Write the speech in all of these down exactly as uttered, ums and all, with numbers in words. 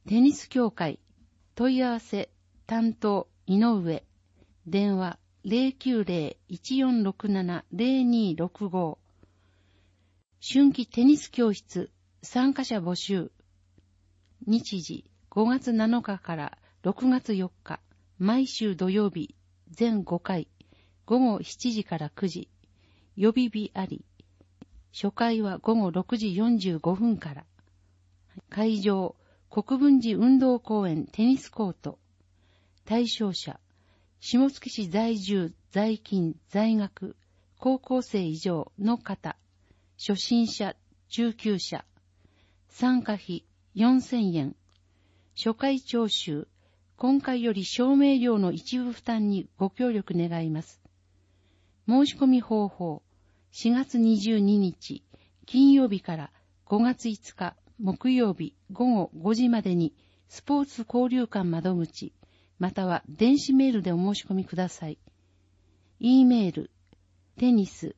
テニス協会問い合わせ担当井上、電話 ゼロきゅうゼロ いちよんろくなな ゼロにろくご。春季テニス教室参加者募集。日時ごがつなのかからろくがつよっか、毎週土曜日全ごかい、ごごしちじからくじ、予備日あり。初回はごごろくじよんじゅうごふんから。会場、国分寺運動公園テニスコート。対象者、下野市在住、在勤、在学、高校生以上の方、初心者、中級者。参加費よんせんえん。初回徴収、今回より証明料の一部負担にご協力願います。申し込み方法、しがつにじゅうににち金曜日からごがついつか木曜日ごごごじまでにスポーツ交流館窓口または電子メールでお申し込みください。E メールテニス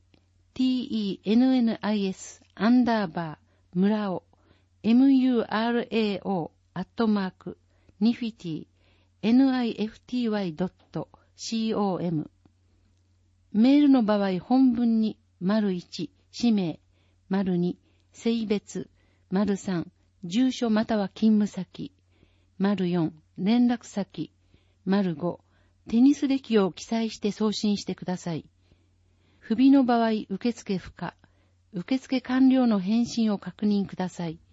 tennis アンダーバー村尾 murao アットマークニフィティ nifty.com メールの場合本文に丸いち氏名丸に性別丸さん住所または勤務先丸よん連絡先丸ごテニス歴を記載して送信してください。不備の場合受付不可、受付完了の返信を確認ください。